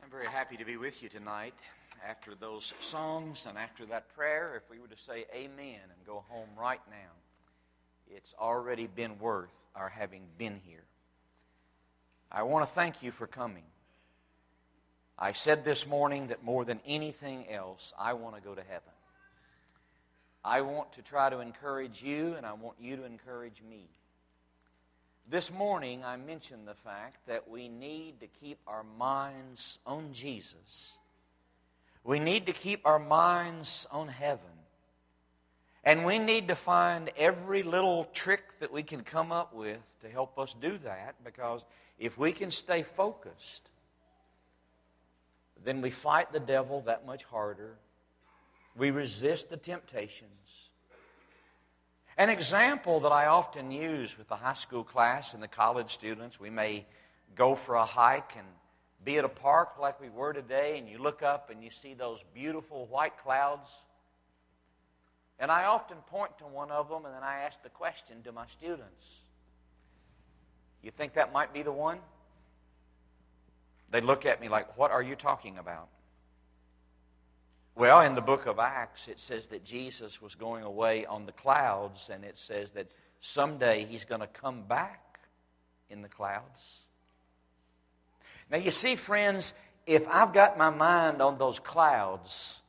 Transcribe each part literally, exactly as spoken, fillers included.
I'm very happy to be with you tonight. After those songs and after that prayer, if we were to say amen and go home right now, it's already been worth our having been here. I want to thank you for coming. I said this morning that more than anything else, I want to go to heaven. I want to try to encourage you, and I want you to encourage me. This morning, I mentioned the fact that we need to keep our minds on Jesus. We need to keep our minds on heaven. And we need to find every little trick that we can come up with to help us do that, because if we can stay focused, then we fight the devil that much harder. We resist the temptations. An example that I often use with the high school class and the college students, we may go for a hike and be at a park like we were today, and you look up and you see those beautiful white clouds. And I often point to one of them, and then I ask the question to my students, you think that might be the one? They look at me like, what are you talking about? Well, in the book of Acts, it says that Jesus was going away on the clouds, and it says that someday He's going to come back in the clouds. Now, you see, friends, if I've got my mind on those clouds,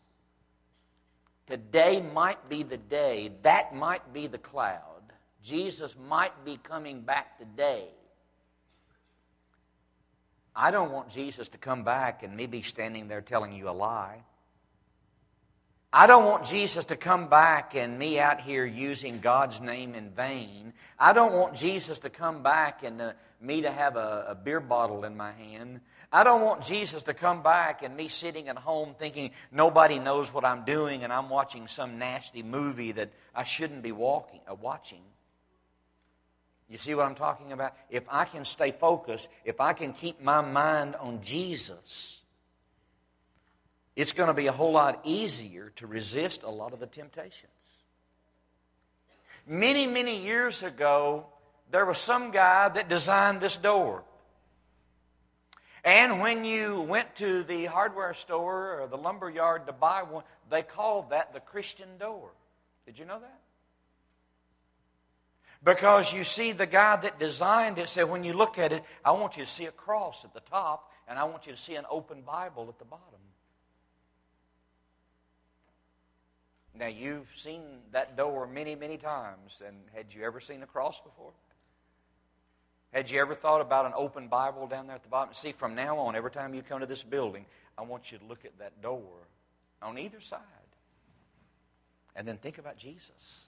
today might be the day, that might be the cloud. Jesus might be coming back today. I don't want Jesus to come back and me be standing there telling you a lie. I don't want Jesus to come back and me out here using God's name in vain. I don't want Jesus to come back and uh, me to have a, a beer bottle in my hand. I don't want Jesus to come back and me sitting at home thinking nobody knows what I'm doing and I'm watching some nasty movie that I shouldn't be walking, uh, watching. You see what I'm talking about? If I can stay focused, if I can keep my mind on Jesus, it's going to be a whole lot easier to resist a lot of the temptations. Many, many years ago, there was some guy that designed this door. And when you went to the hardware store or the lumber yard to buy one, they called that the Christian door. Did you know that? Because you see, the guy that designed it said, when you look at it, I want you to see a cross at the top, and I want you to see an open Bible at the bottom. Now, you've seen that door many, many times, and had you ever seen a cross before? Had you ever thought about an open Bible down there at the bottom? See, from now on, every time you come to this building, I want you to look at that door on either side. And then think about Jesus.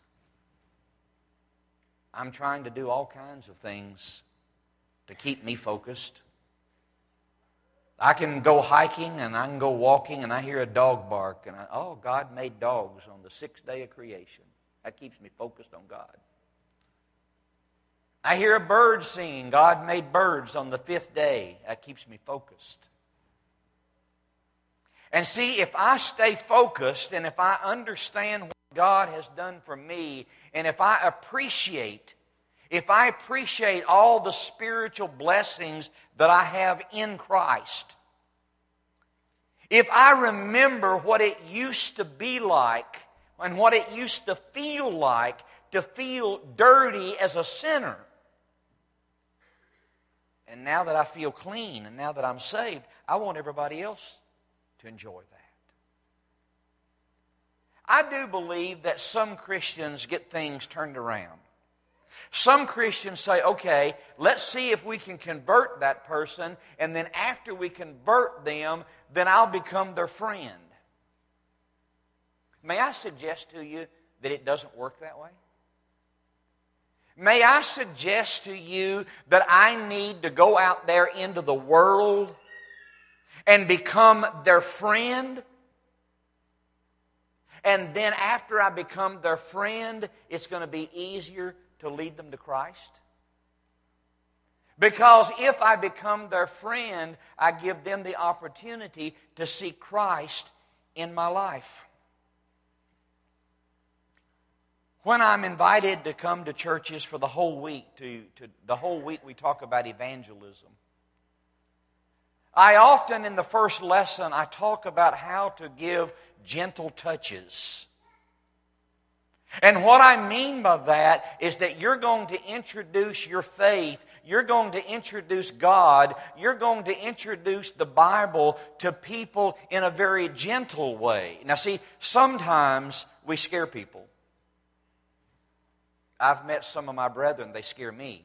I'm trying to do all kinds of things to keep me focused. I can go hiking and I can go walking and I hear a dog bark and I, oh, God made dogs on the sixth day of creation. That keeps me focused on God. I hear a bird singing. God made birds on the fifth day. That keeps me focused. And see, if I stay focused and if I understand what God has done for me, and if I appreciate, if I appreciate all the spiritual blessings that I have in Christ, if I remember what it used to be like and what it used to feel like to feel dirty as a sinner, and now that I feel clean and now that I'm saved, I want everybody else to enjoy that. I do believe that some Christians get things turned around. Some Christians say, okay, let's see if we can convert that person, and then after we convert them, then I'll become their friend. May I suggest to you that it doesn't work that way? May I suggest to you that I need to go out there into the world and become their friend? And then after I become their friend, it's going to be easier to lead them to Christ? Because if I become their friend, I give them the opportunity to see Christ in my life. When I'm invited to come to churches for the whole week, to, to the whole week we talk about evangelism, I often, in the first lesson, I talk about how to give gentle touches. And what I mean by that is that you're going to introduce your faith, you're going to introduce God, you're going to introduce the Bible to people in a very gentle way. Now see, sometimes we scare people. I've met some of my brethren, they scare me.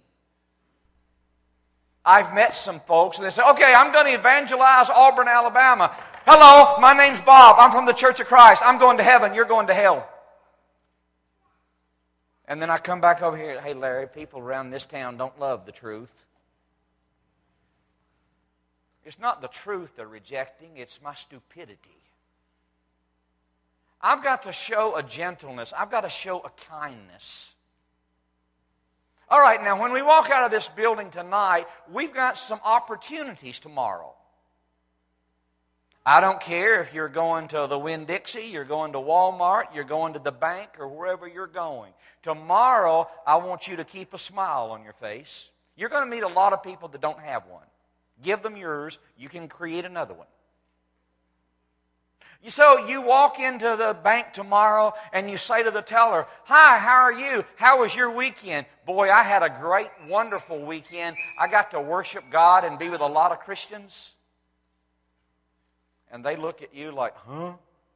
I've met some folks and they say, okay, I'm going to evangelize Auburn, Alabama. Hello, my name's Bob. I'm from the Church of Christ. I'm going to heaven. You're going to hell. And then I come back over here, hey Larry, people around this town don't love the truth. It's not the truth they're rejecting, it's my stupidity. I've got to show a gentleness. I've got to show a kindness. All right, now when we walk out of this building tonight, we've got some opportunities tomorrow. I don't care if you're going to the Winn-Dixie, you're going to Walmart, you're going to the bank, or wherever you're going. Tomorrow, I want you to keep a smile on your face. You're going to meet a lot of people that don't have one. Give them yours. You can create another one. So you walk into the bank tomorrow and you say to the teller, hi, how are you? How was your weekend? Boy, I had a great, wonderful weekend. I got to worship God and be with a lot of Christians. And they look at you like, huh?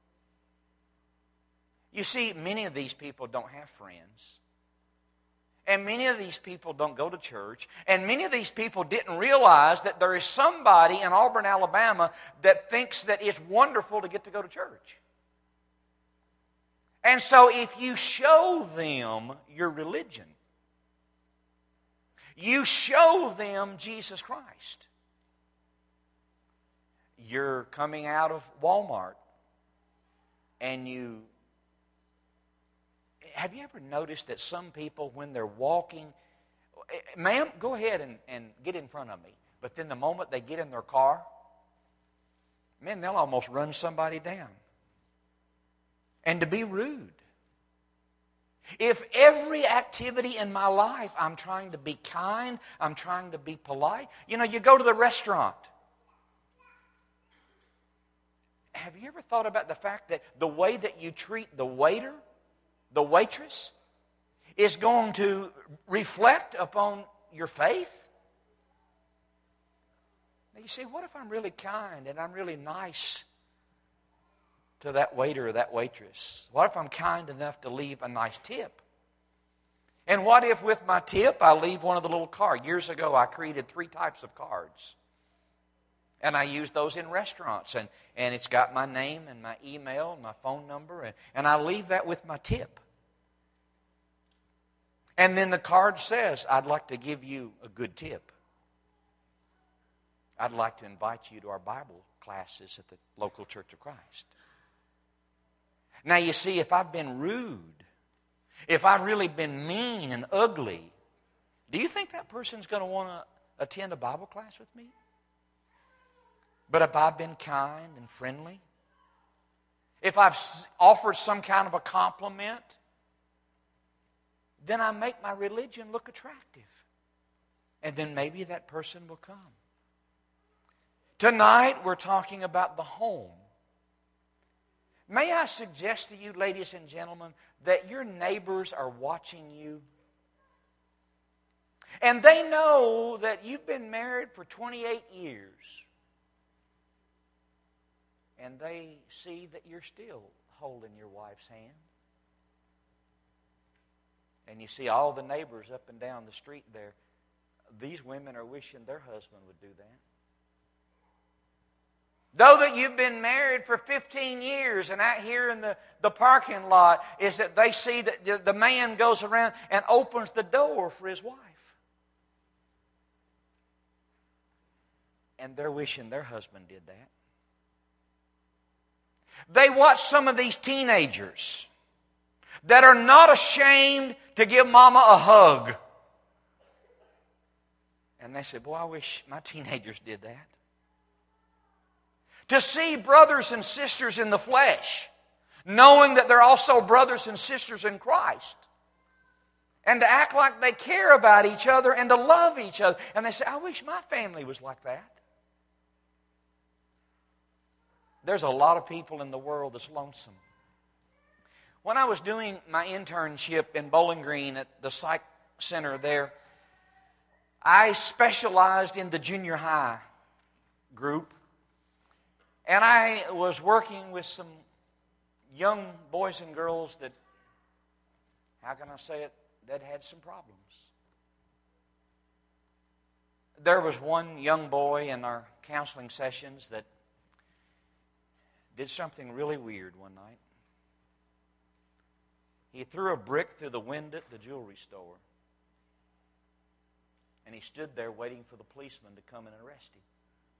You see, many of these people don't have friends. And many of these people don't go to church. And many of these people didn't realize that there is somebody in Auburn, Alabama that thinks that it's wonderful to get to go to church. And so if you show them your religion, you show them Jesus Christ. You're coming out of Walmart and you... Have you ever noticed that some people, when they're walking, ma'am, go ahead and, and get in front of me. But then the moment they get in their car, man, they'll almost run somebody down. And to be rude. If every activity in my life I'm trying to be kind, I'm trying to be polite. You know, you go to the restaurant. Have you ever thought about the fact that the way that you treat the waiter, the waitress, is going to reflect upon your faith? Now you say, what if I'm really kind and I'm really nice to that waiter or that waitress? What if I'm kind enough to leave a nice tip? And what if with my tip I leave one of the little cards? Years ago I created three types of cards. And I use those in restaurants. And, and it's got my name and my email and my phone number. And, and I leave that with my tip. And then the card says, I'd like to give you a good tip. I'd like to invite you to our Bible classes at the local Church of Christ. Now you see, if I've been rude, if I've really been mean and ugly, do you think that person's going to want to attend a Bible class with me? But if I've been kind and friendly, if I've offered some kind of a compliment, then I make my religion look attractive. And then maybe that person will come. Tonight we're talking about the home. May I suggest to you, ladies and gentlemen, that your neighbors are watching you. And they know that you've been married for twenty-eight years. And they see that you're still holding your wife's hand. And you see all the neighbors up and down the street there. These women are wishing their husband would do that. Though that you've been married for fifteen years and out here in the, the parking lot is that they see that the, the man goes around and opens the door for his wife. And they're wishing their husband did that. They watch some of these teenagers that are not ashamed to give mama a hug. And they say, boy, I wish my teenagers did that. To see brothers and sisters in the flesh, knowing that they're also brothers and sisters in Christ. And to act like they care about each other and to love each other. And they say, I wish my family was like that. there's a lot of people in the world that's lonesome. When I was doing my internship in Bowling Green at the psych center there, I specialized in the junior high group. And I was working with some young boys and girls that, how can I say it, that had some problems. There was one young boy in our counseling sessions that did something really weird one night. He threw a brick through the window at the jewelry store. And he stood there waiting for the policeman to come and arrest him.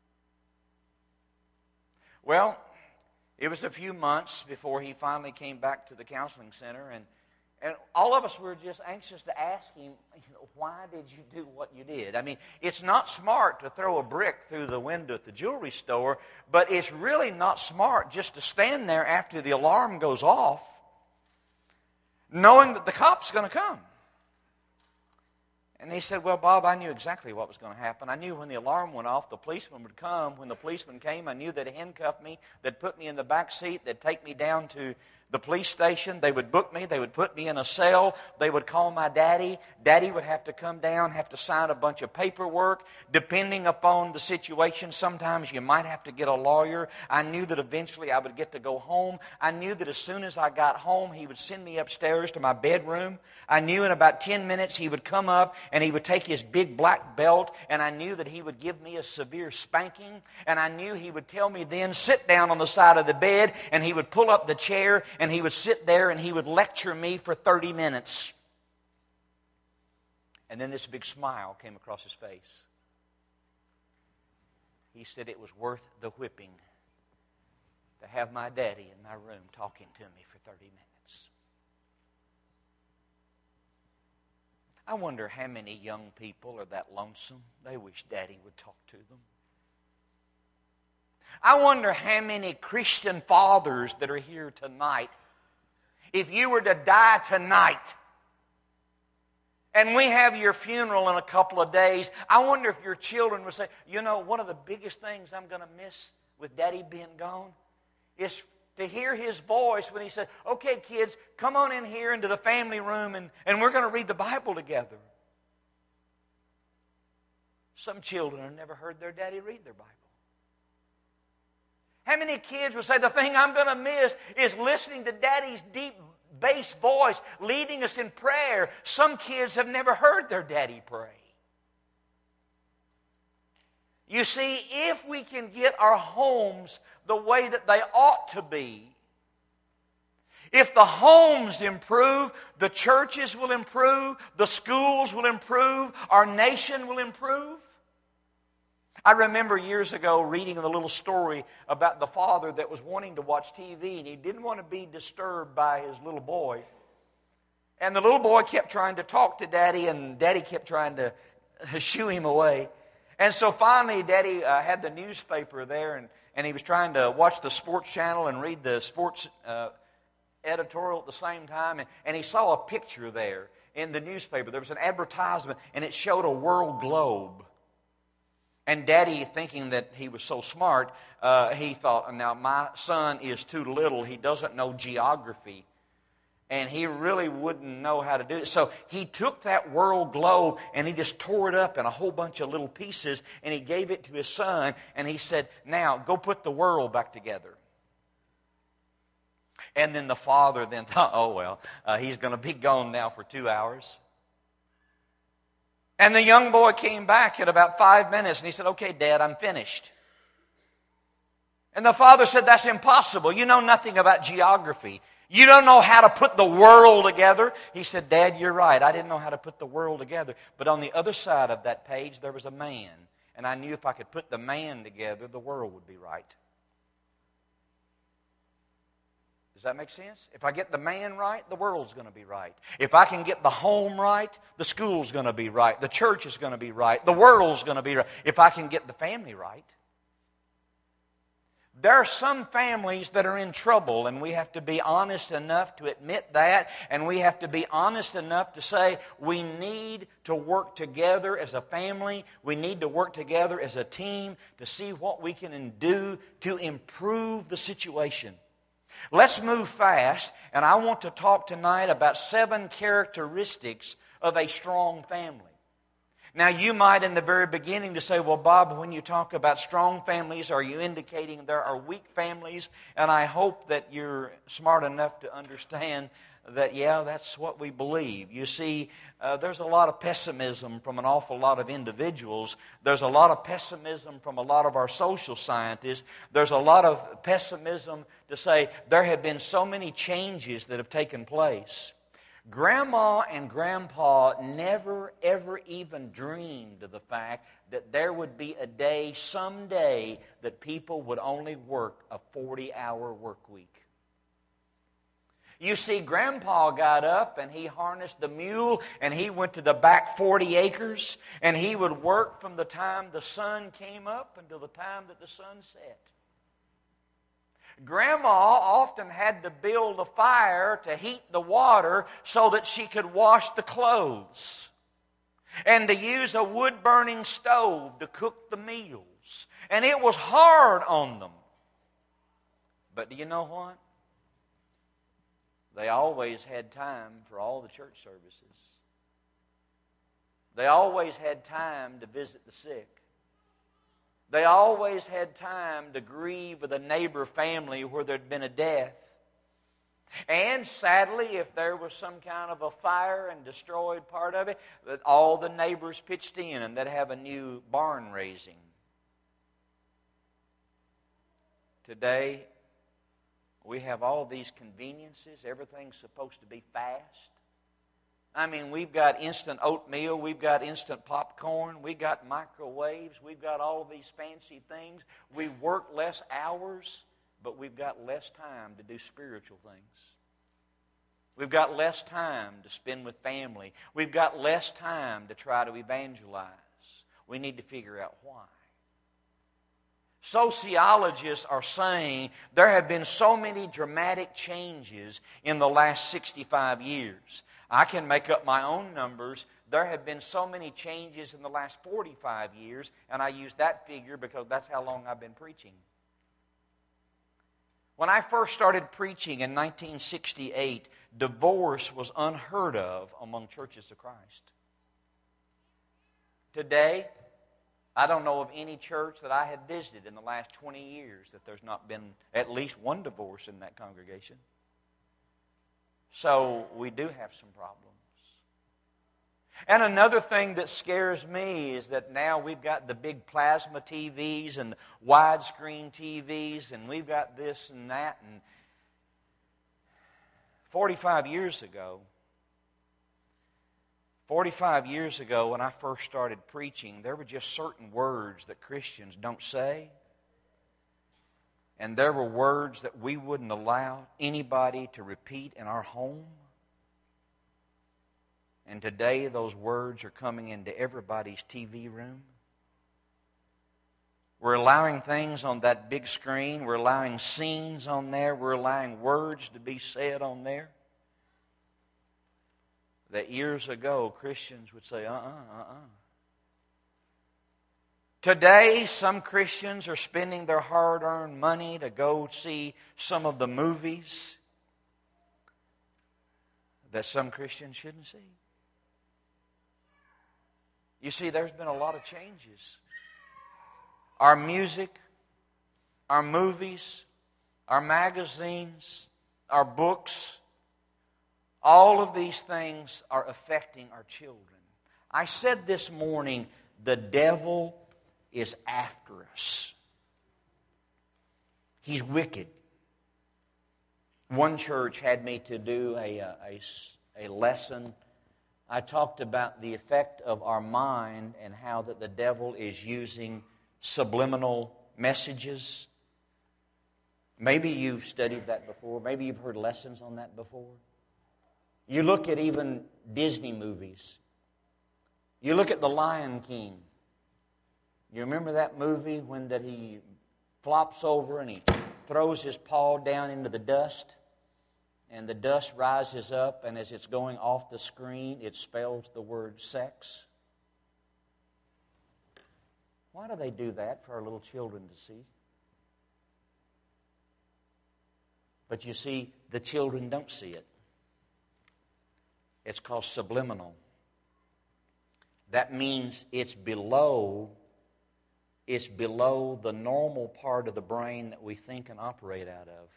Well, it was a few months before he finally came back to the counseling center, and, and all of us were just anxious to ask him, you know, why did you do what you did? I mean, it's not smart to throw a brick through the window at the jewelry store, but it's really not smart just to stand there after the alarm goes off, knowing that the cop's going to come. And he said, well, Bob, I knew exactly what was going to happen. I knew when the alarm went off, the policeman would come. When the policeman came, I knew they'd handcuff me. They'd put me in the back seat. They'd take me down to the police station. They would book me. They would put me in a cell. They would call my daddy. Daddy would have to come down, have to sign a bunch of paperwork. Depending upon the situation, sometimes you might have to get a lawyer. I knew that eventually I would get to go home. I knew that as soon as I got home, he would send me upstairs to my bedroom. I knew in about ten minutes he would come up and he would take his big black belt, and I knew that he would give me a severe spanking. And I knew he would tell me then, sit down on the side of the bed, and he would pull up the chair, and he would sit there and he would lecture me for thirty minutes. And then this big smile came across his face. He said it was worth the whipping to have my daddy in my room talking to me for thirty minutes. I wonder how many young people are that lonesome they wish Daddy would talk to them. I wonder how many Christian fathers that are here tonight, if you were to die tonight, and we have your funeral in a couple of days, I wonder if your children would say, you know, one of the biggest things I'm going to miss with Daddy being gone is to hear his voice when he said, okay, kids, come on in here into the family room and, and we're going to read the Bible together. Some children have never heard their daddy read their Bible. How many kids would say, the thing I'm going to miss is listening to Daddy's deep bass voice leading us in prayer? Some kids have never heard their daddy pray. You see, if we can get our homes the way that they ought to be, if the homes improve, the churches will improve, the schools will improve, our nation will improve. I remember years ago reading a little story about the father that was wanting to watch T V, and he didn't want to be disturbed by his little boy. And the little boy kept trying to talk to Daddy, and Daddy kept trying to shoo him away. And so finally, Daddy uh, had the newspaper there, and, and he was trying to watch the sports channel and read the sports uh, editorial at the same time, and, and he saw a picture there in the newspaper. There was an advertisement, and it showed a world globe. And Daddy, thinking that he was so smart, uh, he thought, now my son is too little. He doesn't know geography. And he really wouldn't know how to do it. So he took that world globe and he just tore it up in a whole bunch of little pieces, and he gave it to his son, and he said, now go put the world back together. And then the father then thought, oh well, uh, he's going to be gone now for two hours. And the young boy came back in about five minutes and he said, okay, Dad, I'm finished. And the father said, that's impossible. You know nothing about geography. You don't know how to put the world together. He said, Dad, you're right. I didn't know how to put the world together. But on the other side of that page, there was a man. And I knew if I could put the man together, the world would be right. Does that make sense? If I get the man right, the world's going to be right. If I can get the home right, the school's going to be right. The church is going to be right. The world's going to be right. If I can get the family right. There are some families that are in trouble, and we have to be honest enough to admit that, and we have to be honest enough to say we need to work together as a family, we need to work together as a team to see what we can do to improve the situation. Let's move fast, and I want to talk tonight about seven characteristics of a strong family. Now, you might in the very beginning to say, well, Bob, when you talk about strong families, are you indicating there are weak families? And I hope that you're smart enough to understand that, yeah, that's what we believe. You see, uh, there's a lot of pessimism from an awful lot of individuals. There's a lot of pessimism from a lot of our social scientists. There's a lot of pessimism to say there have been so many changes that have taken place. Grandma and Grandpa never, ever even dreamed of the fact that there would be a day someday that people would only work a forty-hour work week. You see, Grandpa got up and he harnessed the mule and he went to the back forty acres and he would work from the time the sun came up until the time that the sun set. Grandma often had to build a fire to heat the water so that she could wash the clothes, and to use a wood-burning stove to cook the meals. And it was hard on them. But do you know what? They always had time for all the church services. They always had time to visit the sick. They always had time to grieve with a neighbor family where there'd been a death. And sadly, if there was some kind of a fire and destroyed part of it, that all the neighbors pitched in and they'd have a new barn raising. Today, we have all these conveniences. Everything's supposed to be fast. I mean, we've got instant oatmeal, we've got instant popcorn, we've got microwaves, we've got all of these fancy things. We work less hours, but we've got less time to do spiritual things. We've got less time to spend with family. We've got less time to try to evangelize. We need to figure out why. Sociologists are saying there have been so many dramatic changes in the last sixty-five years. I can make up my own numbers. There have been so many changes in the last forty-five years, and I use that figure because that's how long I've been preaching. When I first started preaching in nineteen sixty-eight, divorce was unheard of among churches of Christ. Today, I don't know of any church that I have visited in the last twenty years that there's not been at least one divorce in that congregation. So we do have some problems. And another thing that scares me is that now we've got the big plasma T Vs and widescreen T Vs, and we've got this and that. And forty-five years ago, forty-five years ago when I first started preaching, there were just certain words that Christians don't say. And there were words that we wouldn't allow anybody to repeat in our home. And today those words are coming into everybody's T V room. We're allowing things on that big screen. We're allowing scenes on there. We're allowing words to be said on there that years ago Christians would say, uh-uh, uh-uh. Today, some Christians are spending their hard-earned money to go see some of the movies that some Christians shouldn't see. You see, there's been a lot of changes. Our music, our movies, our magazines, our books, all of these things are affecting our children. I said this morning, the devil is after us. He's wicked. One church had me to do a, a, a lesson. I talked about the effect of our mind and how that the devil is using subliminal messages. Maybe you've studied that before. Maybe you've heard lessons on that before. You look at even Disney movies. You look at The Lion King. You remember that movie when that he flops over and he throws his paw down into the dust, and the dust rises up, and as it's going off the screen, it spells the word sex. Why do they do that for our little children to see? But you see, the children don't see it. It's called subliminal. That means it's below, it's below the normal part of the brain that we think and operate out of.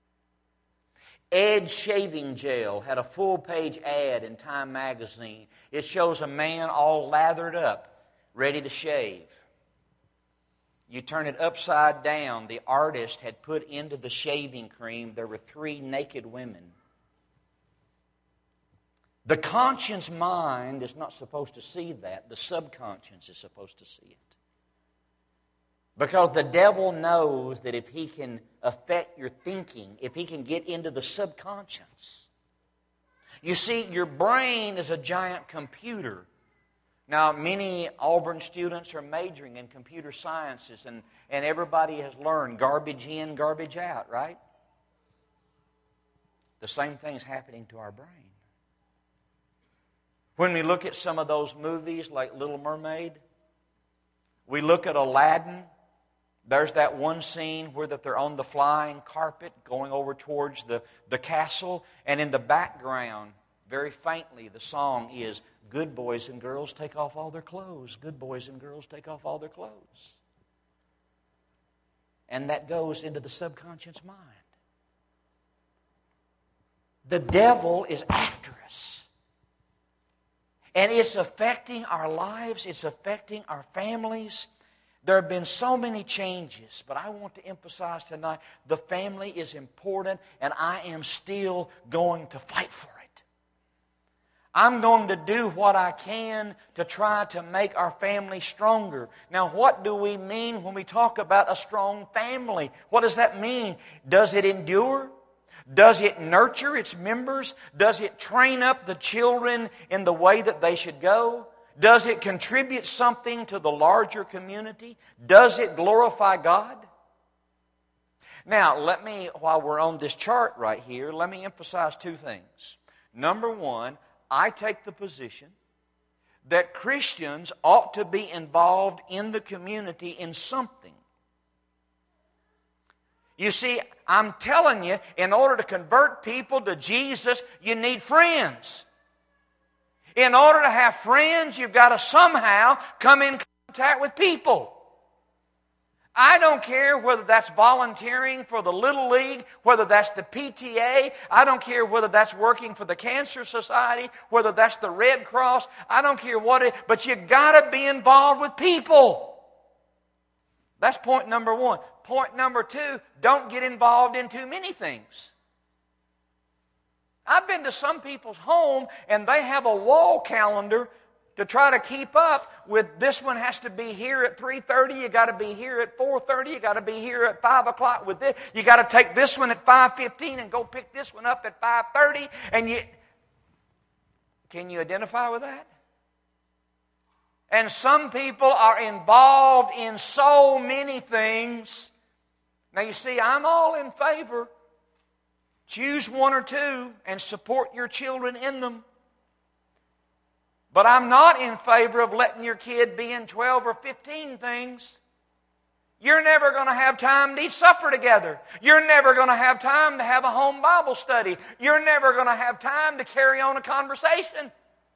Edge Shaving Gel had a full-page ad in Time magazine. It shows a man all lathered up, ready to shave. You turn it upside down. The artist had put into the shaving cream, there were three naked women. The conscious mind is not supposed to see that. The subconscious is supposed to see it. Because the devil knows that if he can affect your thinking, if he can get into the subconscious. You see, your brain is a giant computer. Now, many Auburn students are majoring in computer sciences, and, and everybody has learned garbage in, garbage out, right? The same thing is happening to our brain. When we look at some of those movies like Little Mermaid, we look at Aladdin. There's that one scene where that they're on the flying carpet going over towards the, the castle, and in the background, very faintly, the song is, "Good boys and girls take off all their clothes. Good boys and girls take off all their clothes." And that goes into the subconscious mind. The devil is after us. And it's affecting our lives. It's affecting our families. There have been so many changes, but I want to emphasize tonight, the family is important, and I am still going to fight for it. I'm going to do what I can to try to make our family stronger. Now, what do we mean when we talk about a strong family? What does that mean? Does it endure? Does it nurture its members? Does it train up the children in the way that they should go? Does it contribute something to the larger community? Does it glorify God? Now, let me, while we're on this chart right here, let me emphasize two things. Number one, I take the position that Christians ought to be involved in the community in something. You see, I'm telling you, in order to convert people to Jesus, you need friends. In order to have friends, you've got to somehow come in contact with people. I don't care whether that's volunteering for the Little League, whether that's the P T A. I don't care whether that's working for the Cancer Society, whether that's the Red Cross. I don't care what it is, but you've got to be involved with people. That's point number one. Point number two, don't get involved in too many things. I've been to some people's home and they have a wall calendar to try to keep up with, this one has to be here at three thirty, you got to be here at four thirty, you got to be here at five o'clock with this, you got to take this one at five fifteen and go pick this one up at five thirty, and you, can you identify with that? And some people are involved in so many things. Now you see, I'm all in favor. Choose one or two and support your children in them. But I'm not in favor of letting your kid be in twelve or fifteen things. You're never going to have time to eat supper together. You're never going to have time to have a home Bible study. You're never going to have time to carry on a conversation.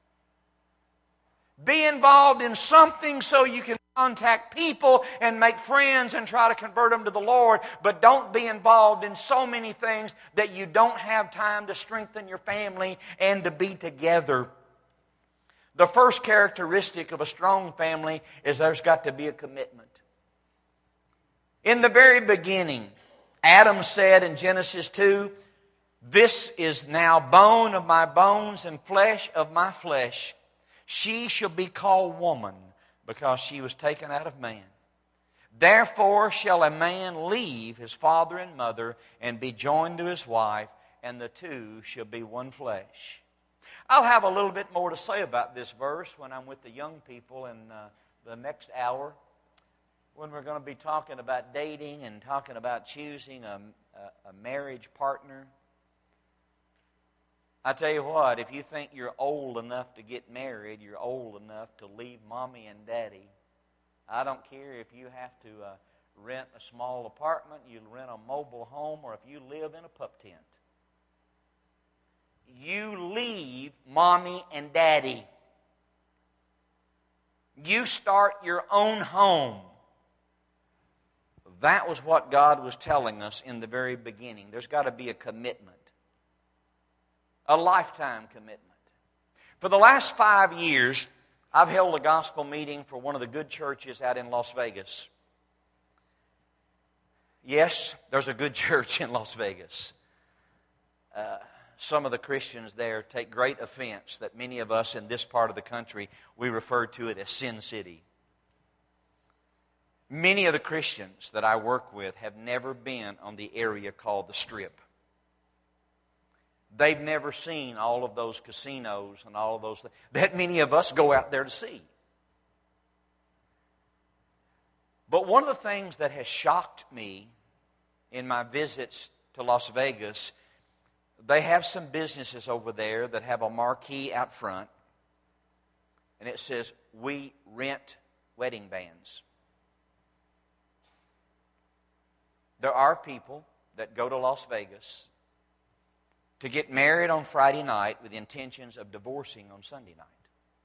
Be involved in something so you can contact people and make friends and try to convert them to the Lord, but don't be involved in so many things that you don't have time to strengthen your family and to be together. The first characteristic of a strong family is there's got to be a commitment. In the very beginning, Adam said in Genesis two, "This is now bone of my bones and flesh of my flesh. She shall be called woman, because she was taken out of man. Therefore shall a man leave his father and mother and be joined to his wife, and the two shall be one flesh." I'll have a little bit more to say about this verse when I'm with the young people in uh, the next hour. when we're going to be talking about dating and talking about choosing a, a, a marriage partner. I tell you what, if you think you're old enough to get married, you're old enough to leave mommy and daddy. I don't care if you have to uh, rent a small apartment, you rent a mobile home, or if you live in a pup tent. You leave mommy and daddy. You start your own home. That was what God was telling us in the very beginning. There's got to be a commitment. A lifetime commitment. For the last five years, I've held a gospel meeting for one of the good churches out in Las Vegas. Yes, there's a good church in Las Vegas. Uh, some of the Christians there take great offense that many of us in this part of the country, we refer to it as Sin City. Many of the Christians that I work with have never been on the area called the Strip. They've never seen all of those casinos and all of those things that many of us go out there to see. But one of the things that has shocked me in my visits to Las Vegas, they have some businesses over there that have a marquee out front, and it says, "We rent wedding bands." There are people that go to Las Vegas to get married on Friday night with intentions of divorcing on Sunday night.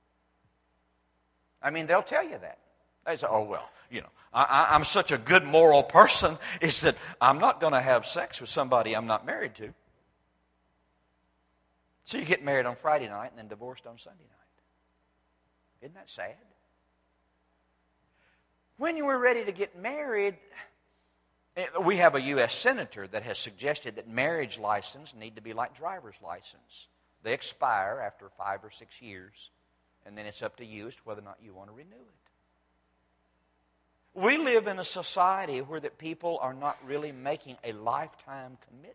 I mean, they'll tell you that. They say, "Oh, well, you know, I, I'm such a good moral person, is that I'm not going to have sex with somebody I'm not married to." So you get married on Friday night and then divorced on Sunday night. Isn't that sad? When you were ready to get married, we have a U S senator that has suggested that marriage license need to be like driver's license. They expire after five or six years, and then it's up to you as to whether or not you want to renew it. We live in a society where that people are not really making a lifetime commitment.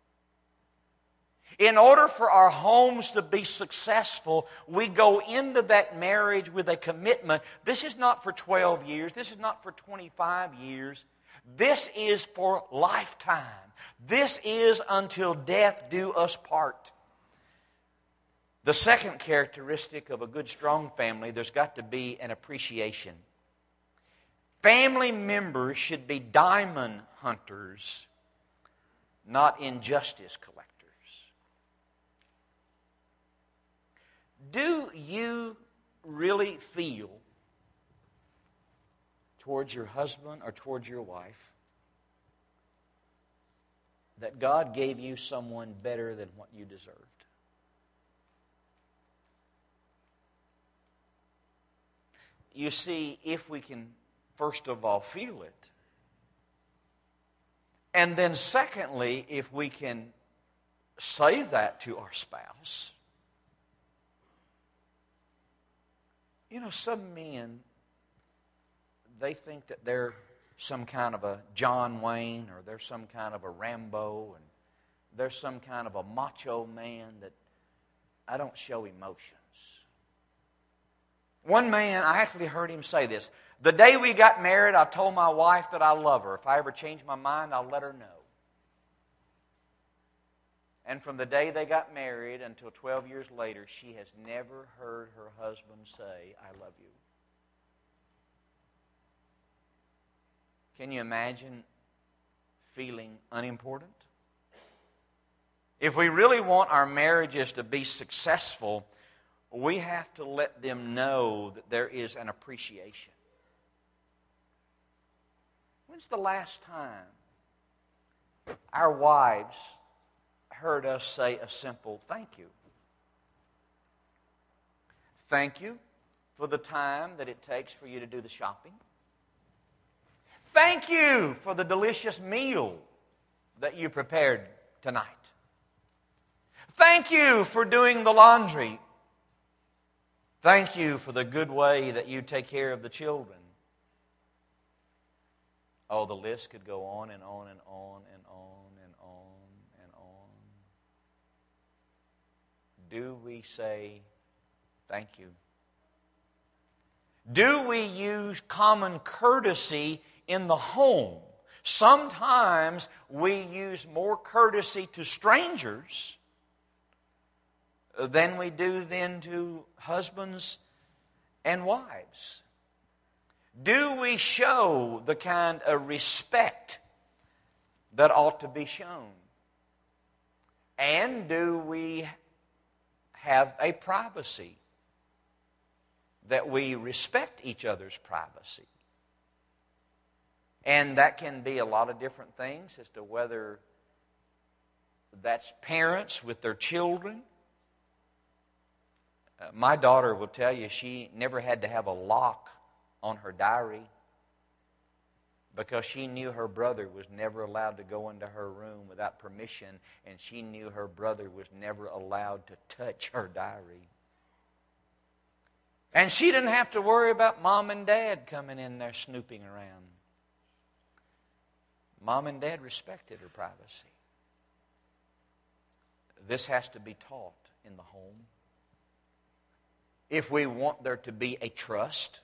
In order for our homes to be successful, we go into that marriage with a commitment. This is not for twelve years. This is not for twenty-five years. This is for lifetime. This is until death do us part. The second characteristic of a good, strong family, there's got to be an appreciation. Family members should be diamond hunters, not injustice collectors. Do you really feel towards your husband or towards your wife that God gave you someone better than what you deserved? You see, if we can first of all feel it, and then secondly, if we can say that to our spouse. You know, some men, they think that they're some kind of a John Wayne, or they're some kind of a Rambo, and they're some kind of a macho man that I don't show emotions. One man, I actually heard him say this: "The day we got married, I told my wife that I love her. If I ever change my mind, I'll let her know." And from the day they got married until twelve years later, she has never heard her husband say, "I love you." Can you imagine feeling unimportant? If we really want our marriages to be successful, we have to let them know that there is an appreciation. When's the last time our wives heard us say a simple thank you? Thank you for the time that it takes for you to do the shopping. Thank you for the delicious meal that you prepared tonight. Thank you for doing the laundry. Thank you for the good way that you take care of the children. Oh, the list could go on and on and on and on and on and on. Do we say thank you? Do we use common courtesy in the home? Sometimes we use more courtesy to strangers than we do then to husbands and wives. Do we show the kind of respect that ought to be shown? And do we have a privacy, that we respect each other's privacy? And that can be a lot of different things as to whether that's parents with their children. Uh, my daughter will tell you she never had to have a lock on her diary because she knew her brother was never allowed to go into her room without permission, and she knew her brother was never allowed to touch her diary. And she didn't have to worry about Mom and Dad coming in there snooping around. Mom and Dad respected her privacy. This has to be taught in the home. If we want there to be a trust,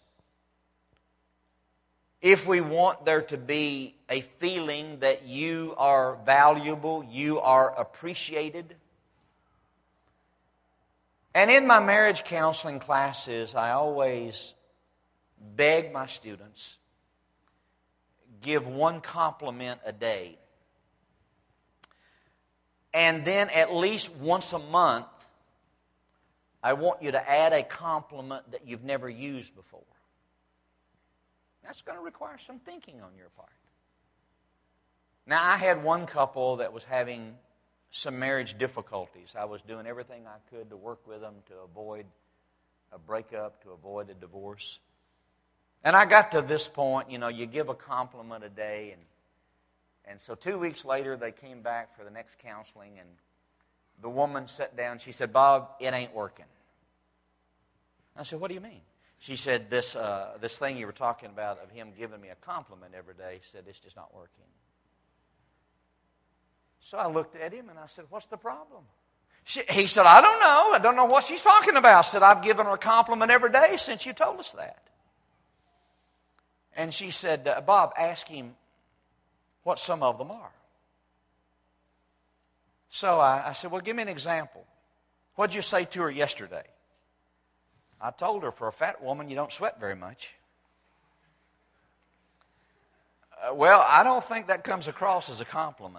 if we want there to be a feeling that you are valuable, you are appreciated. And in my marriage counseling classes, I always beg my students, give one compliment a day. And then at least once a month, I want you to add a compliment that you've never used before. That's going to require some thinking on your part. Now, I had one couple that was having some marriage difficulties. I was doing everything I could to work with them to avoid a breakup, to avoid a divorce. And I got to this point, you know, you give a compliment a day. And, and so two weeks later, they came back for the next counseling. And the woman sat down. She said, "Bob, it ain't working." I said, "What do you mean?" She said, this uh, this thing you were talking about of him giving me a compliment every day, said, it's just not working. So I looked at him and I said, "What's the problem?" She, he said, "I don't know. I don't know what she's talking about." I said, "I've given her a compliment every day since you told us that." And she said, uh, "Bob, ask him what some of them are." So I, I said, "Well, give me an example. What did you say to her yesterday?" I told her, for a fat woman, you don't sweat very much. Uh, well, I don't think that comes across as a compliment.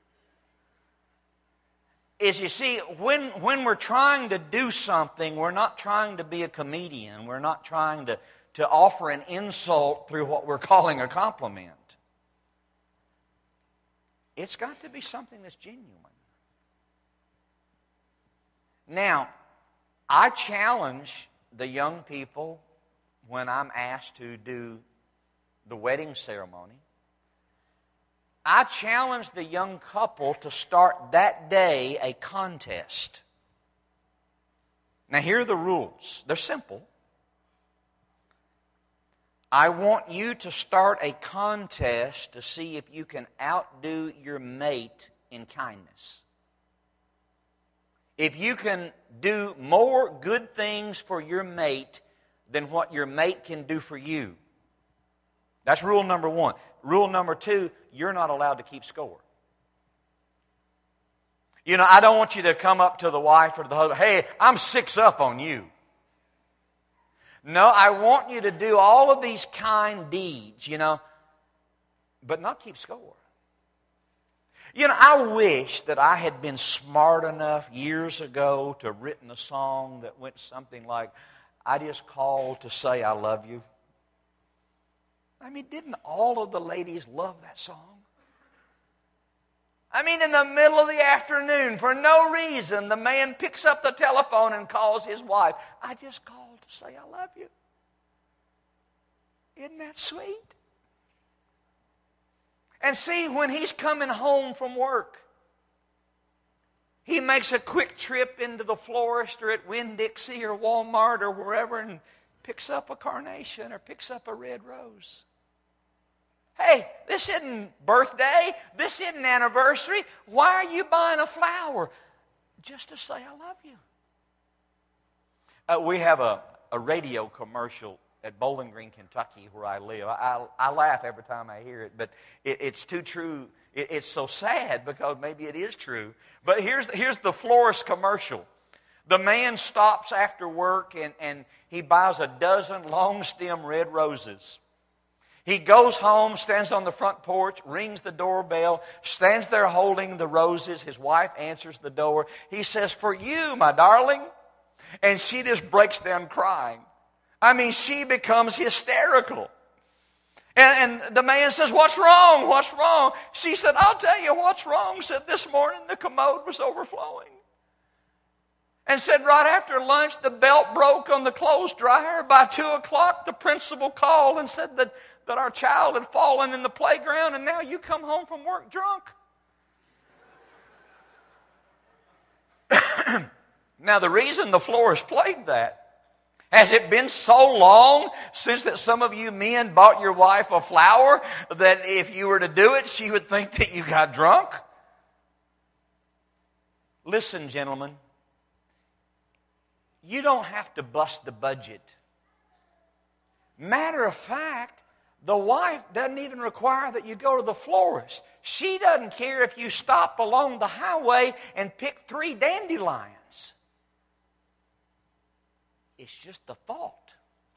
Is, you see, when, when we're trying to do something, we're not trying to be a comedian. We're not trying to, to offer an insult through what we're calling a compliment. It's got to be something that's genuine. Now, I challenge the young people when I'm asked to do the wedding ceremony. I challenge the young couple to start that day a contest. Now, here are the rules. They're simple. I want you to start a contest to see if you can outdo your mate in kindness. If you can do more good things for your mate than what your mate can do for you. That's rule number one. Rule number two, you're not allowed to keep score. You know, I don't want you to come up to the wife or the husband, "Hey, I'm six up on you." No, I want you to do all of these kind deeds, you know, but not keep score. You know, I wish that I had been smart enough years ago to have written a song that went something like, "I just called to say I love you." I mean, didn't all of the ladies love that song? I mean, in the middle of the afternoon, for no reason, the man picks up the telephone and calls his wife, "I just called to say I love you." Isn't that sweet? And see, when he's coming home from work, he makes a quick trip into the florist or at Winn-Dixie or Walmart or wherever and picks up a carnation or picks up a red rose. Hey, this isn't birthday. This isn't anniversary. Why are you buying a flower? Just to say I love you. Uh, we have a, a radio commercial at Bowling Green, Kentucky, where I live. I, I, I laugh every time I hear it, but it, it's too true. It, it's so sad because maybe it is true. But here's, here's the florist commercial. The man stops after work and, and he buys a dozen long stem red roses. He goes home, stands on the front porch, rings the doorbell, stands there holding the roses. His wife answers the door. He says, "For you, my darling." And she just breaks down crying. I mean, she becomes hysterical. And, and the man says, "What's wrong? What's wrong?" She said, "I'll tell you what's wrong." Said, "This morning the commode was overflowing." And said, "Right after lunch, the belt broke on the clothes dryer. By two o'clock, the principal called and said that, that our child had fallen in the playground, and now you come home from work drunk." Now, the reason the florist played that, has it been so long since that some of you men bought your wife a flower that if you were to do it, she would think that you got drunk? Listen, gentlemen. You don't have to bust the budget. Matter of fact, the wife doesn't even require that you go to the florist. She doesn't care if you stop along the highway and pick three dandelions. It's just the thought.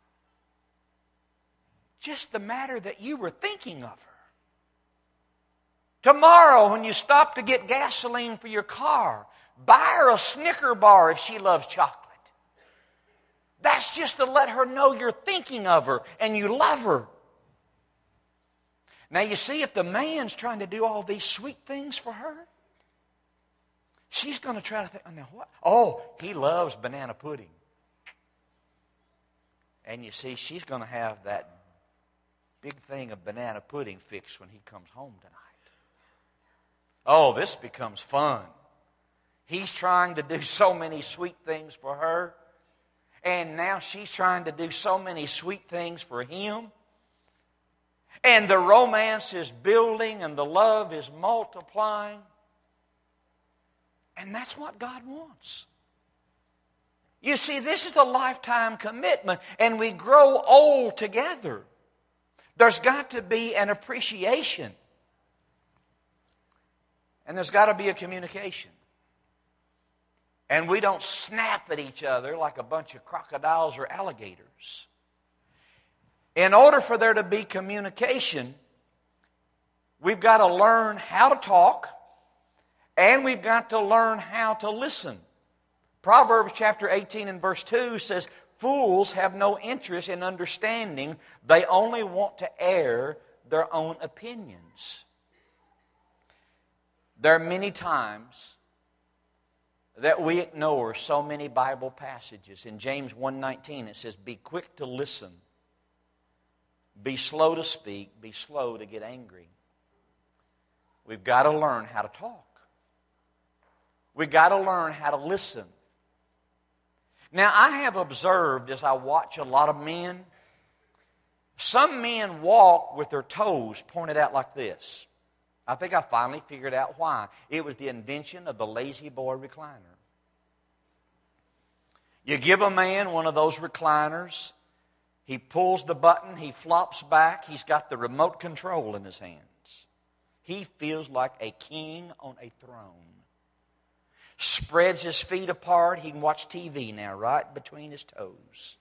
Just the matter that you were thinking of her. Tomorrow, when you stop to get gasoline for your car, buy her a Snicker bar if she loves chocolate. That's just to let her know you're thinking of her and you love her. Now you see, if the man's trying to do all these sweet things for her, she's going to try to think, "Oh, now what? Oh, he loves banana pudding." And you see, she's going to have that big thing of banana pudding fixed when he comes home tonight. Oh, this becomes fun. He's trying to do so many sweet things for her. And now she's trying to do so many sweet things for him. And the romance is building and the love is multiplying. And that's what God wants. You see, this is a lifetime commitment, and we grow old together. There's got to be an appreciation. And there's got to be a communication. And we don't snap at each other like a bunch of crocodiles or alligators. In order for there to be communication, we've got to learn how to talk, and we've got to learn how to listen. Proverbs chapter eighteen and verse two says, "Fools have no interest in understanding. They only want to air their own opinions." There are many times that we ignore so many Bible passages. In James one nineteen it says, "Be quick to listen. Be slow to speak. Be slow to get angry." We've got to learn how to talk. We've got to learn how to listen. Now, I have observed as I watch a lot of men, some men walk with their toes pointed out like this. I think I finally figured out why. It was the invention of the lazy boy recliner. You give a man one of those recliners, he pulls the button, he flops back, he's got the remote control in his hands. He feels like a king on a throne. Spreads his feet apart. He can watch T V now, right between his toes.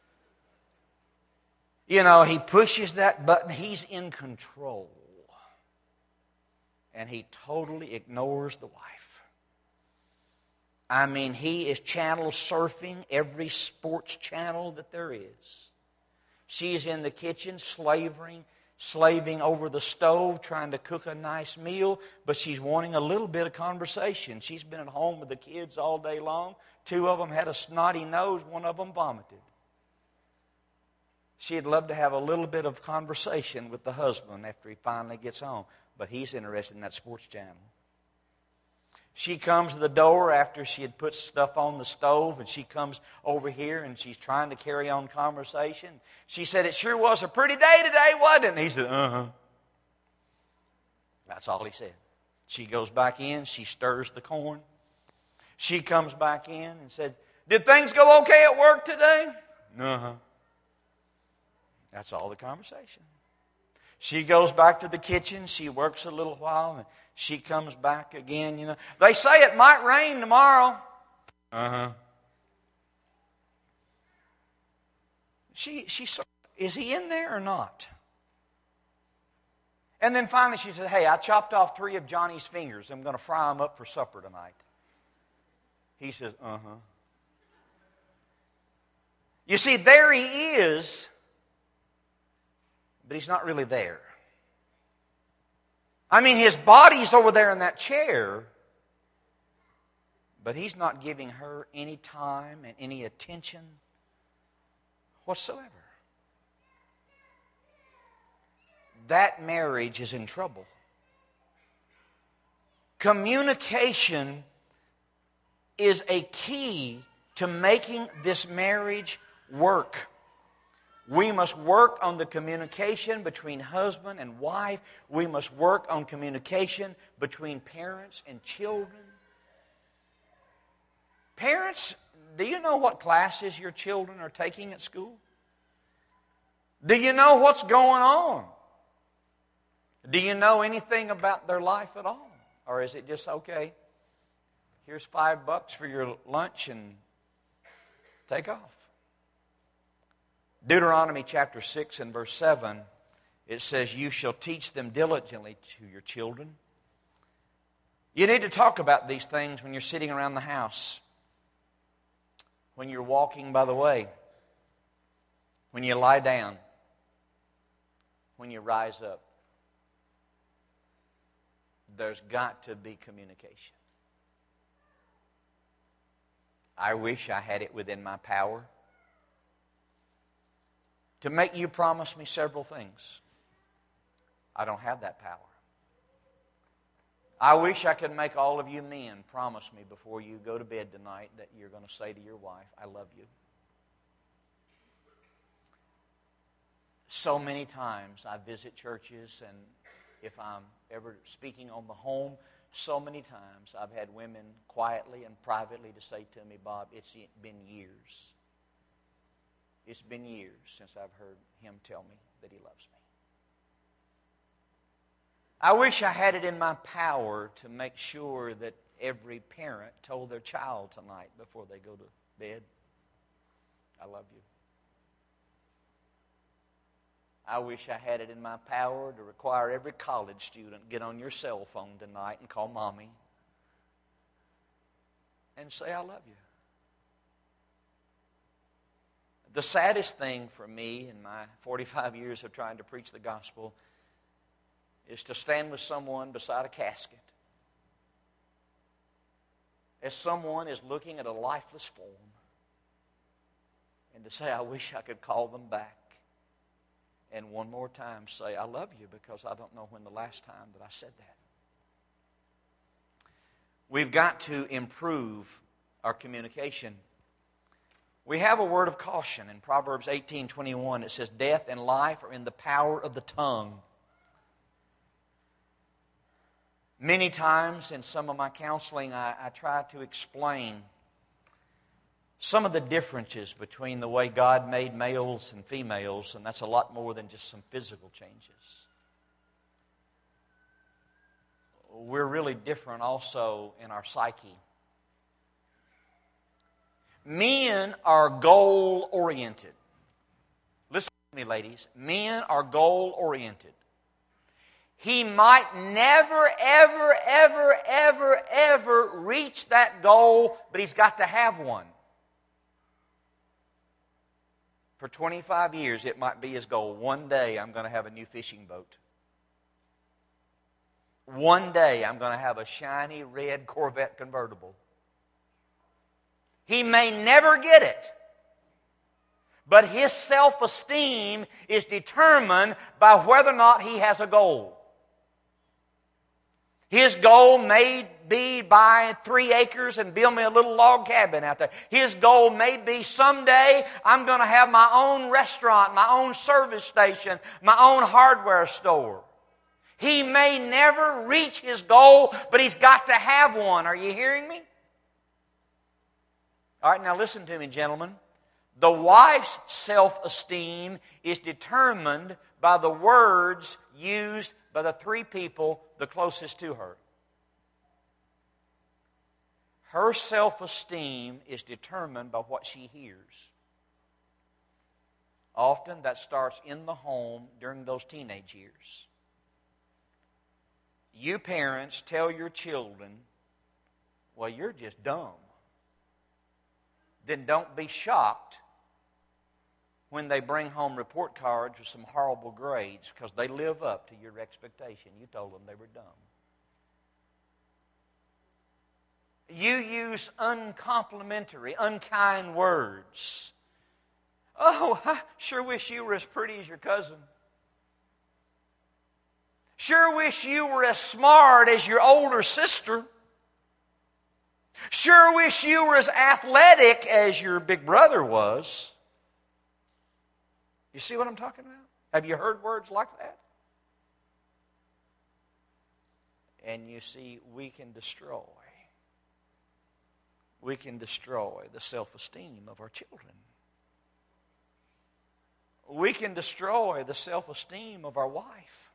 You know, he pushes that button. He's in control. And he totally ignores the wife. I mean, he is channel surfing every sports channel that there is. She's in the kitchen slaving, slaving over the stove, trying to cook a nice meal, but she's wanting a little bit of conversation. She's been at home with the kids all day long. Two of them had a snotty nose. One of them vomited. She'd love to have a little bit of conversation with the husband after he finally gets home, but he's interested in that sports channel. She comes to the door after she had put stuff on the stove, and she comes over here and she's trying to carry on conversation. She said, "It sure was a pretty day today, wasn't it?" And he said, "Uh-huh." That's all he said. She goes back in, she stirs the corn. She comes back in and said, "Did things go okay at work today?" "Uh-huh." That's all the conversation. She goes back to the kitchen. She works a little while, and she comes back again. You know, they say it might rain tomorrow. Uh-huh. She, she, is he in there or not? And then finally she said, hey, I chopped off three of Johnny's fingers. I'm going to fry them up for supper tonight. He says, uh-huh. You see, there he is, but he's not really there. I mean, his body's over there in that chair, but he's not giving her any time and any attention whatsoever. That marriage is in trouble. Communication is a key to making this marriage work. We must work on the communication between husband and wife. We must work on communication between parents and children. Parents, do you know what classes your children are taking at school? Do you know what's going on? Do you know anything about their life at all? Or is it just, okay, here's five bucks for your lunch and take off? Deuteronomy chapter six and verse seven, it says, you shall teach them diligently to your children. You need to talk about these things when you're sitting around the house, when you're walking by the way, when you lie down, when you rise up. There's got to be communication. I wish I had it within my power to make you promise me several things. I don't have that power. I wish I could make all of you men promise me before you go to bed tonight that you're going to say to your wife, I love you. So many times I visit churches, and if I'm ever speaking on the home, so many times I've had women quietly and privately to say to me, Bob, it's been years. It's been years since I've heard him tell me that he loves me. I wish I had it in my power to make sure that every parent told their child tonight before they go to bed, I love you. I wish I had it in my power to require every college student get on your cell phone tonight and call mommy and say, I love you. The saddest thing for me in my forty-five years of trying to preach the gospel is to stand with someone beside a casket as someone is looking at a lifeless form and to say, I wish I could call them back and one more time say, I love you, because I don't know when the last time that I said that. We've got to improve our communication. We have a word of caution in Proverbs eighteen twenty-one. It says, death and life are in the power of the tongue. Many times in some of my counseling, I, I try to explain some of the differences between the way God made males and females, and that's a lot more than just some physical changes. We're really different also in our psyche. Men are goal-oriented. Listen to me, ladies. Men are goal-oriented. He might never, ever, ever, ever, ever reach that goal, but he's got to have one. For twenty-five years, it might be his goal. One day, I'm going to have a new fishing boat. One day, I'm going to have a shiny red Corvette convertible. He may never get it, but his self-esteem is determined by whether or not he has a goal. His goal may be buy three acres and build me a little log cabin out there. His goal may be someday I'm going to have my own restaurant, my own service station, my own hardware store. He may never reach his goal, but he's got to have one. Are you hearing me? All right, now listen to me, gentlemen. The wife's self-esteem is determined by the words used by the three people the closest to her. Her self-esteem is determined by what she hears. Often that starts in the home during those teenage years. You parents tell your children, well, you're just dumb. Then don't be shocked when they bring home report cards with some horrible grades because they live up to your expectation. You told them they were dumb. You use uncomplimentary, unkind words. Oh, I sure wish you were as pretty as your cousin. Sure wish you were as smart as your older sister. Sure wish you were as athletic as your big brother was. You see what I'm talking about? Have you heard words like that? And you see, we can destroy. We can destroy the self-esteem of our children. We can destroy the self-esteem of our wife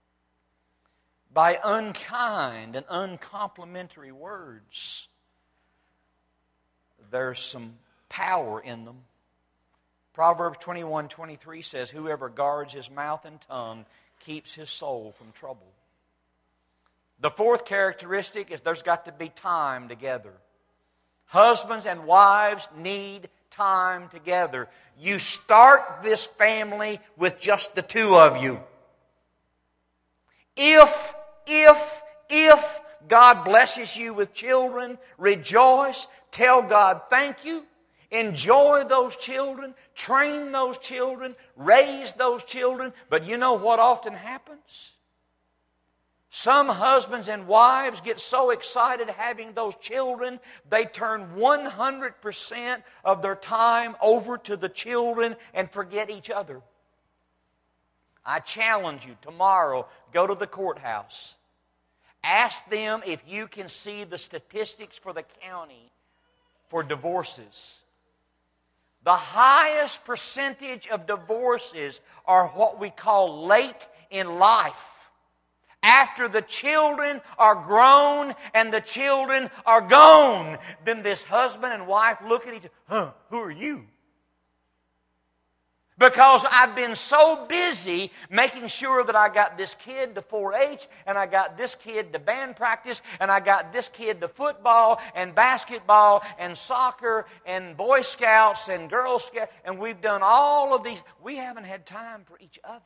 by unkind and uncomplimentary words. There's some power in them. Proverbs twenty-one twenty-three says, whoever guards his mouth and tongue keeps his soul from trouble. The fourth characteristic is there's got to be time together. Husbands and wives need time together. You start this family with just the two of you. If, if, if God blesses you with children, rejoice. Tell God thank you. Enjoy those children. Train those children. Raise those children. But you know what often happens? Some husbands and wives get so excited having those children, they turn one hundred percent of their time over to the children and forget each other. I challenge you tomorrow, go to the courthouse. Ask them if you can see the statistics for the county for divorces. The highest percentage of divorces are what we call late in life. After the children are grown and the children are gone, then this husband and wife look at each other, huh, who are you? Because I've been so busy making sure that I got this kid to four H, and I got this kid to band practice, and I got this kid to football and basketball and soccer and Boy Scouts and Girl Scouts, and we've done all of these. We haven't had time for each other.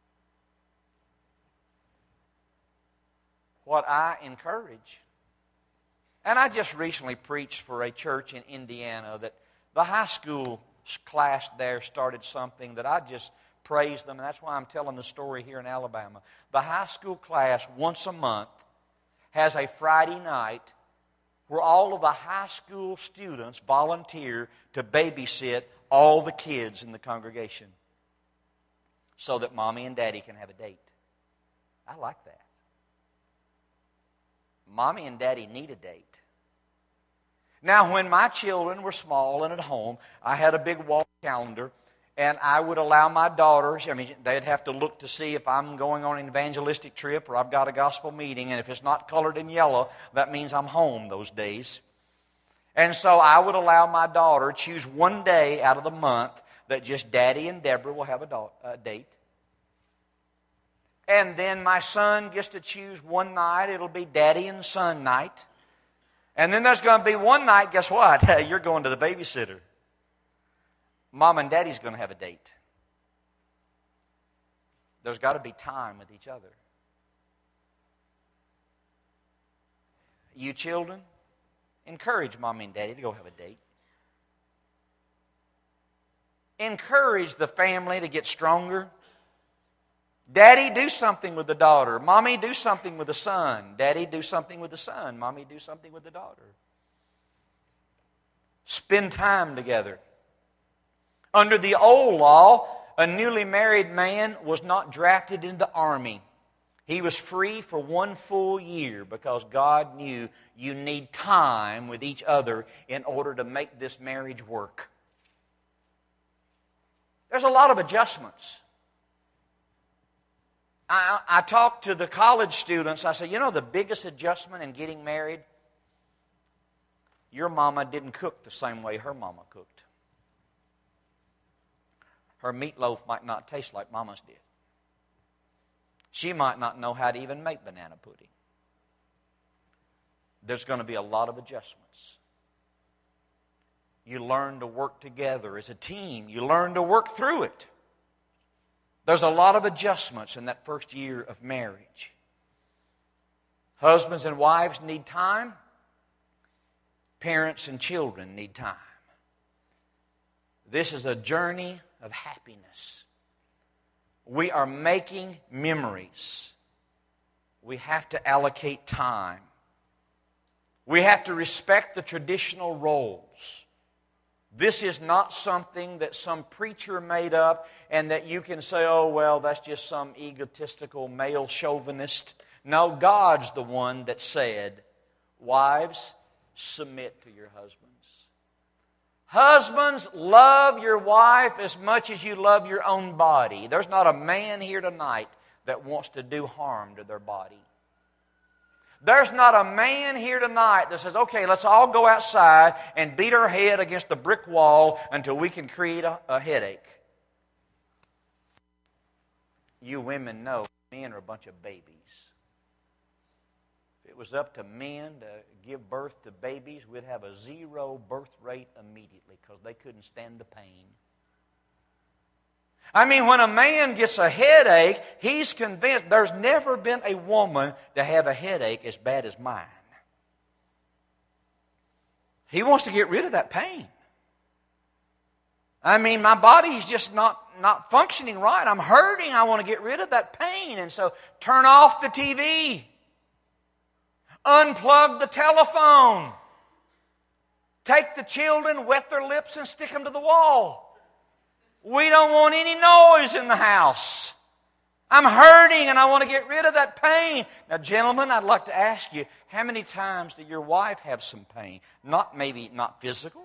What I encourage, and I just recently preached for a church in Indiana that the high school class there started something that I just praise them, and that's why I'm telling the story here in Alabama. The high school class once a month has a Friday night where all of the high school students volunteer to babysit all the kids in the congregation so that mommy and daddy can have a date. I like that. Mommy and daddy need a date. Now, when my children were small and at home, I had a big wall calendar, and I would allow my daughters, I mean, they'd have to look to see if I'm going on an evangelistic trip or I've got a gospel meeting, and if it's not colored in yellow, that means I'm home those days. And so I would allow my daughter choose one day out of the month that just Daddy and Deborah will have a, do- a date. And then my son gets to choose one night. It'll be Daddy and Son night. And then there's going to be one night, guess what? You're going to the babysitter. Mom and Daddy's going to have a date. There's got to be time with each other. You children, encourage Mommy and Daddy to go have a date. Encourage the family to get stronger. Daddy, do something with the daughter. Mommy, do something with the son. Daddy, do something with the son. Mommy, do something with the daughter. Spend time together. Under the old law, a newly married man was not drafted into the army. He was free for one full year because God knew you need time with each other in order to make this marriage work. There's a lot of adjustments. I, I talk to the college students. I say, you know, the biggest adjustment in getting married, your mama didn't cook the same way her mama cooked. Her meatloaf might not taste like mama's did. She might not know how to even make banana pudding. There's going to be a lot of adjustments. You learn to work together as a team. You learn to work through it. There's a lot of adjustments in that first year of marriage. Husbands and wives need time. Parents and children need time. This is a journey of happiness. We are making memories. We have to allocate time. We have to respect the traditional roles. This is not something that some preacher made up and that you can say, oh, well, that's just some egotistical male chauvinist. No, God's the one that said, wives, submit to your husbands. Husbands, love your wife as much as you love your own body. There's not a man here tonight that wants to do harm to their body. There's not a man here tonight that says, okay, let's all go outside and beat our head against the brick wall until we can create a, a headache. You women know men are a bunch of babies. If it was up to men to give birth to babies, we'd have a zero birth rate immediately because they couldn't stand the pain. I mean, when a man gets a headache, he's convinced there's never been a woman to have a headache as bad as mine. He wants to get rid of that pain. I mean, my body's just not, not functioning right. I'm hurting. I want to get rid of that pain. And so turn off the T V. Unplug the telephone. Take the children, wet their lips, and stick them to the wall. We don't want any noise in the house. I'm hurting and I want to get rid of that pain. Now, gentlemen, I'd like to ask you, how many times did your wife have some pain? Not maybe not physical.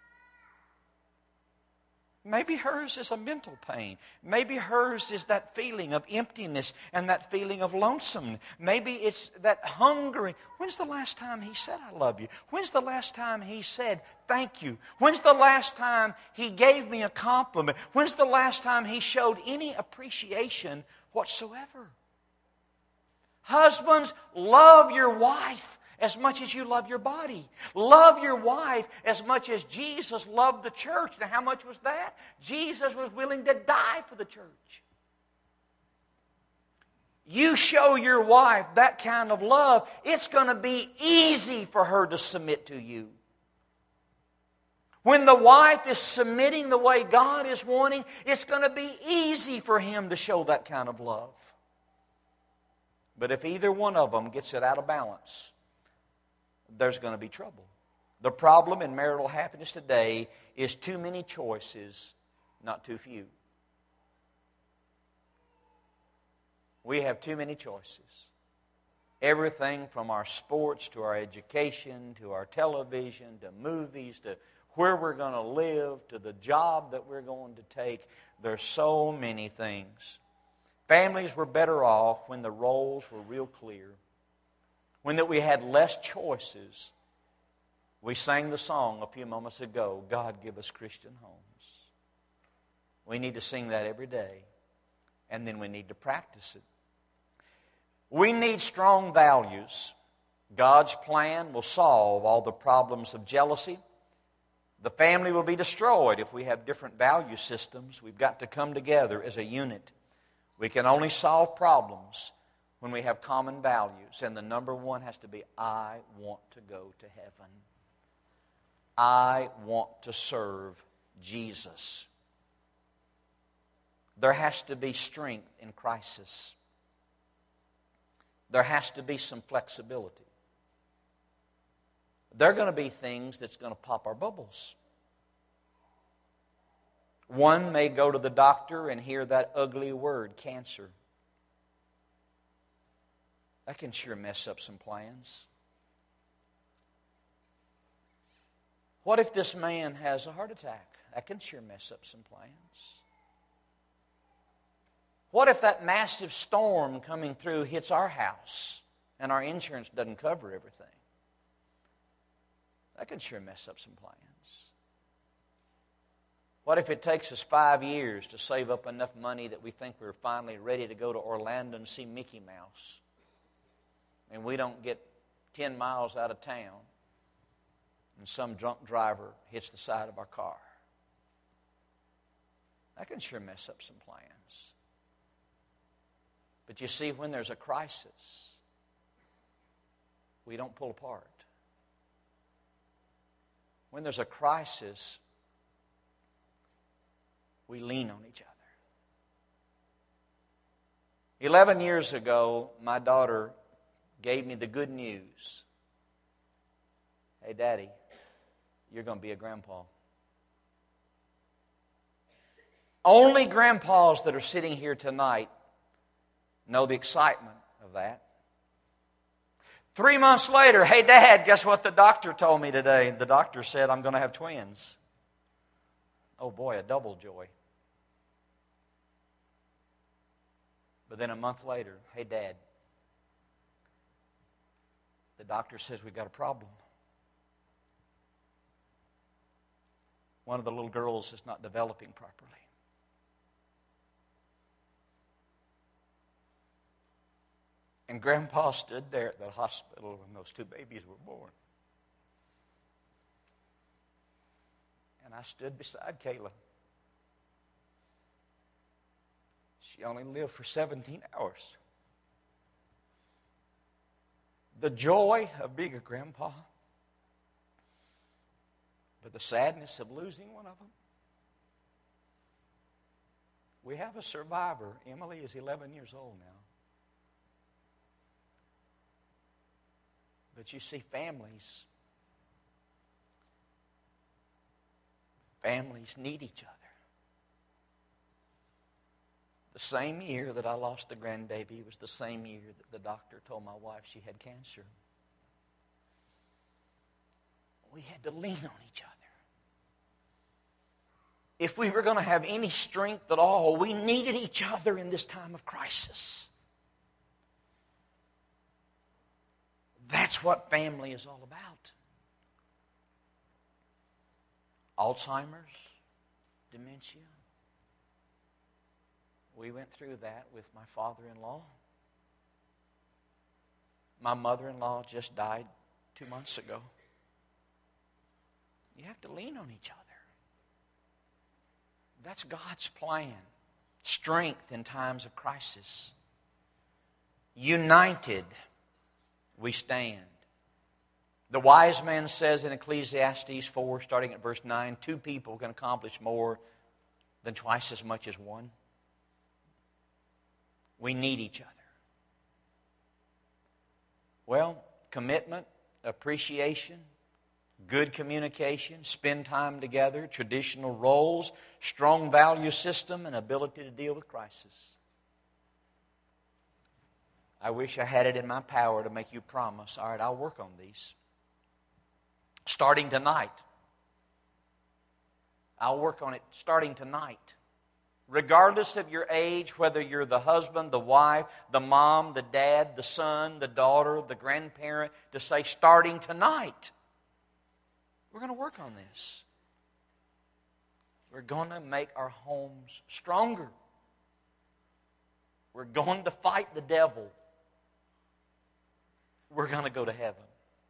Maybe hers is a mental pain. Maybe hers is that feeling of emptiness and that feeling of lonesome. Maybe it's that hungering. When's the last time he said, I love you? When's the last time he said, thank you? When's the last time he gave me a compliment? When's the last time he showed any appreciation whatsoever? Husbands, love your wife as much as you love your body. Love your wife as much as Jesus loved the church. Now, how much was that? Jesus was willing to die for the church. You show your wife that kind of love, it's going to be easy for her to submit to you. When the wife is submitting the way God is wanting, it's going to be easy for him to show that kind of love. But if either one of them gets it out of balance, there's going to be trouble. The problem in marital happiness today is too many choices, not too few. We have too many choices. Everything from our sports to our education to our television to movies to where we're going to live to the job that we're going to take. There's so many things. Families were better off when the roles were real clear. When that we had less choices. We sang the song a few moments ago, God give us Christian homes. We need to sing that every day. And then we need to practice it. We need strong values. God's plan will solve all the problems of jealousy. The family will be destroyed if we have different value systems. We've got to come together as a unit. We can only solve problems when we have common values. And the number one has to be, I want to go to heaven. I want to serve Jesus. There has to be strength in crisis. There has to be some flexibility. There are going to be things that's going to pop our bubbles. One may go to the doctor and hear that ugly word, cancer. That can sure mess up some plans. What if this man has a heart attack? That can sure mess up some plans. What if that massive storm coming through hits our house and our insurance doesn't cover everything? That could sure mess up some plans. What if it takes us five years to save up enough money that we think we're finally ready to go to Orlando and see Mickey Mouse, and we don't get ten miles out of town and some drunk driver hits the side of our car? That can sure mess up some plans. But you see, when there's a crisis, we don't pull apart. When there's a crisis, we lean on each other. Eleven years ago, my daughter gave me the good news. Hey, Daddy, you're going to be a grandpa. Only grandpas that are sitting here tonight know the excitement of that. Three months later, hey, Dad, guess what the doctor told me today? The doctor said I'm going to have twins. Oh boy, a double joy. But then a month later, hey, Dad, the doctor says we've got a problem. One of the little girls is not developing properly. And Grandpa stood there at the hospital when those two babies were born. And I stood beside Kayla. She only lived for seventeen hours. The joy of being a grandpa, but the sadness of losing one of them. We have a survivor. Emily is eleven years old now. But you see, families, families need each other. The same year that I lost the grandbaby was the same year that the doctor told my wife she had cancer. We had to lean on each other. If we were going to have any strength at all, we needed each other in this time of crisis. That's what family is all about. Alzheimer's, dementia. We went through that with my father-in-law. My mother-in-law just died two months ago. You have to lean on each other. That's God's plan. Strength in times of crisis. United, we stand. The wise man says in Ecclesiastes four, starting at verse nine, two people can accomplish more than twice as much as one. We need each other. Well, commitment, appreciation, good communication, spend time together, traditional roles, strong value system, and ability to deal with crisis. I wish I had it in my power to make you promise, all right, I'll work on these. Starting tonight. I'll work on it starting tonight. Regardless of your age, whether you're the husband, the wife, the mom, the dad, the son, the daughter, the grandparent, to say, starting tonight, we're going to work on this. We're going to make our homes stronger. We're going to fight the devil. We're going to go to heaven.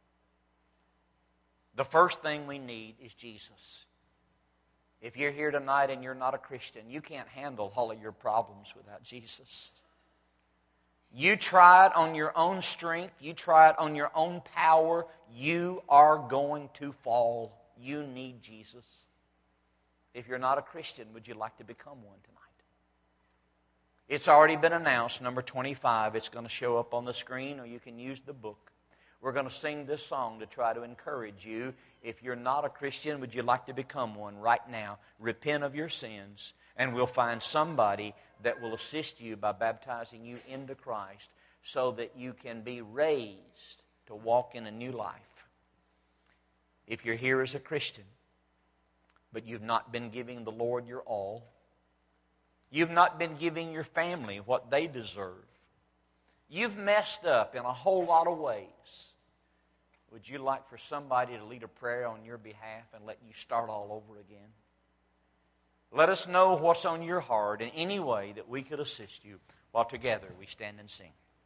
The first thing we need is Jesus. If you're here tonight and you're not a Christian, you can't handle all of your problems without Jesus. You try it on your own strength, you try it on your own power, you are going to fall. You need Jesus. If you're not a Christian, would you like to become one tonight? It's already been announced, number twenty-five. It's going to show up on the screen, or you can use the book. We're going to sing this song to try to encourage you. If you're not a Christian, would you like to become one right now? Repent of your sins, and we'll find somebody that will assist you by baptizing you into Christ so that you can be raised to walk in a new life. If you're here as a Christian, but you've not been giving the Lord your all, You've not been giving your family what they deserve. You've messed up in a whole lot of ways. Would you like for somebody to lead a prayer on your behalf and let you start all over again? Let us know what's on your heart in any way that we could assist you while together we stand and sing.